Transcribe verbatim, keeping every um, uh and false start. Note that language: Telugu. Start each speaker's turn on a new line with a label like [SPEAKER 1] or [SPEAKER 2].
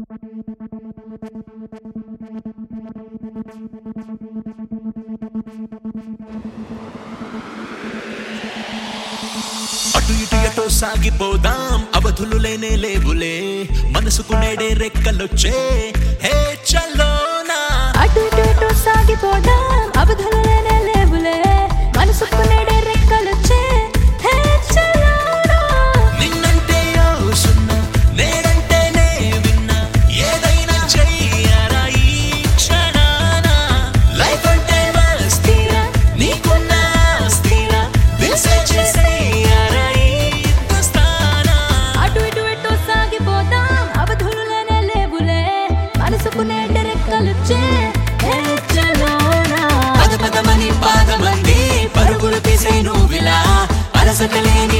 [SPEAKER 1] అటు ఇటు ఎటో సాగిపోదాం అవధులు లేనే లేవులే మనసుకు నేడే రెక్కలొచ్చే హే చలోనా
[SPEAKER 2] అటు ఇటు ఎటో సాగిపోదాం అవధులు లేనే లేవులే మనసుకు నేడే రెక్కలొచ్చే హే చలోనా
[SPEAKER 1] నిన్నంటే యోసున్నా నేడంటే నే విన్నా ఏదైనా చెయ్యరా ఈ క్షణాన లైఫ్ అంటే మస్తీరా నీకున్న ఆస్తిరా దిల్సే చేసేయరా ఈ దస్తానా
[SPEAKER 2] అటు ఇటు ఎటో సాగిపోదాం అవధులు లేనే లేవులే మనసుకు నేడే రెక్కలొచ్చే హే చలోనా
[SPEAKER 1] పద పదమని పాదమంది పరుగులు తీసే నువ్విలా అలసట లేని